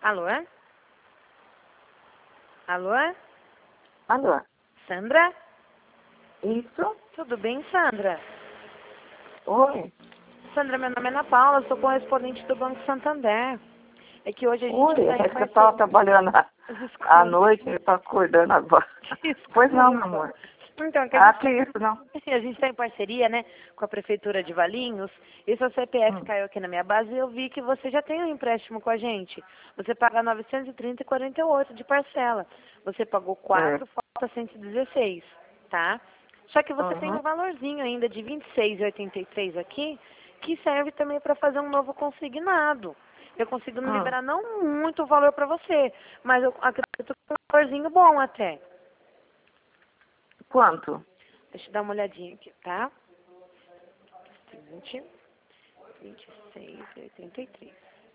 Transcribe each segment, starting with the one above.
Alô? Alô? Alô? Sandra? Isso? Tudo bem, Sandra? Oi? Sandra, meu nome é Ana Paula, sou correspondente do Banco Santander. É que hoje a gente Oi, está é em que eu estava trabalhando à Desculpa. noite e eu estou acordando agora. Desculpa. Pois não, meu amor. Então, que Ah, que isso, não. a gente está em parceria, né, com a Prefeitura de Valinhos, e seu CPF caiu aqui na minha base e eu vi que você já tem um empréstimo com a gente. Você paga 930,48 de parcela. Você pagou 4, falta 116, tá? Só que você tem um valorzinho ainda de 26,83 aqui, que serve também para fazer um novo consignado. Eu consigo não liberar não muito valor para você, mas eu acredito que é um valorzinho bom até. Quanto? Deixa eu dar uma olhadinha aqui, tá? Seguinte, 26,83.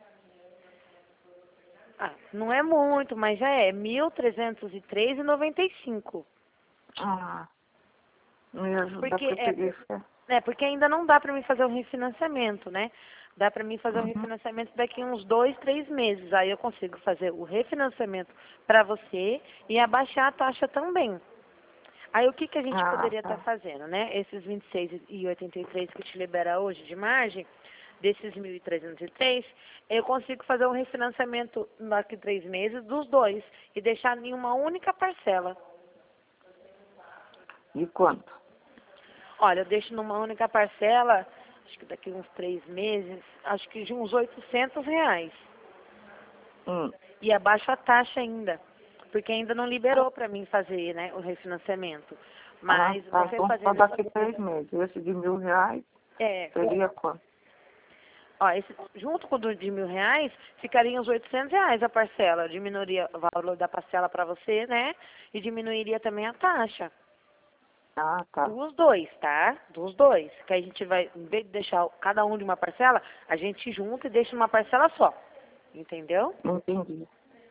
Ah, não é muito, mas já é 1.303,95. Ah, me ajuda Porque porque eu peguei fé. porque ainda não dá para mim fazer o refinanciamento, né? Dá para mim fazer o refinanciamento daqui uns 2, 3 meses. Aí eu consigo fazer o refinanciamento para você e abaixar a taxa também. Aí o que que a gente poderia estar fazendo, né? Esses 26,83 que te libera hoje de margem, desses 1.303, eu consigo fazer um refinanciamento daqui 3 meses dos dois e deixar em uma única parcela. E quanto? Olha, eu deixo numa única parcela, acho que daqui uns 3 meses, acho que de uns R$ 800. E abaixo a taxa ainda, porque ainda não liberou para mim fazer, né, o refinanciamento. Mas você Então só fazendo daqui 3 meses. Esse de R$ 1.000 seria quanto? ó, junto com o de R$ 1.000, ficaria uns R$ 800 a parcela. Diminuiria o valor da parcela para você, né? E diminuiria também a taxa. Ah, tá. Dos dois, tá? Dos dois. Que a gente vai, em vez de deixar cada um de uma parcela, a gente junta e deixa uma parcela só. Entendeu? Entendi.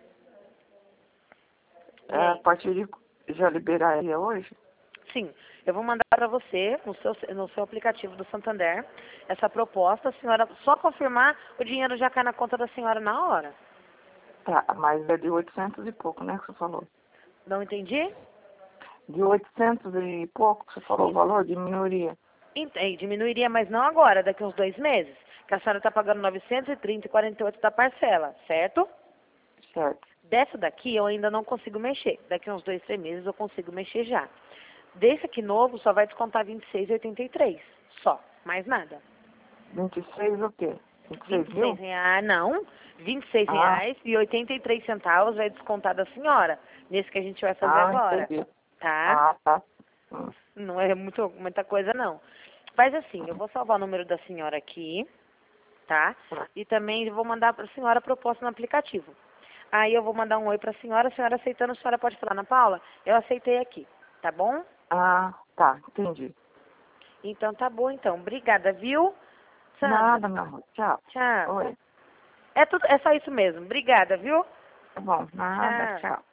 E A aí? partir de... Já liberaria hoje? Sim, eu vou mandar para você, no seu aplicativo do Santander, essa proposta. A senhora só confirmar, o dinheiro já cai na conta da senhora na hora. Tá, mas é de 800 e pouco, né, que você falou? Não entendi? De 800 e pouco, que você falou o valor, diminuiria. Diminuiria, mas não agora, daqui uns 2 meses. Que a senhora está pagando 930,48 da parcela, certo? Certo. Dessa daqui eu ainda não consigo mexer. Daqui uns 2, 3 meses eu consigo mexer já. Desse aqui novo só vai descontar 26,83. Só, mais nada. 26 o quê? 26 mil? R$ 26, não. R$ 26,83 vai descontar da senhora. Nesse que a gente vai fazer agora. Entendi. Tá? Tá. Não é muita coisa, não. Faz assim, eu vou salvar o número da senhora aqui, tá? E também vou mandar para a senhora a proposta no aplicativo. Aí eu vou mandar um oi para a senhora aceitando, a senhora pode falar, Ana Paula, eu aceitei aqui, tá bom? Tá, entendi. Então tá bom, então. Obrigada, viu? Sandra, Nada, meu amor. Tchau. tchau. Oi. É só isso mesmo. Obrigada, viu? Tá bom, nada, Tchau. tchau.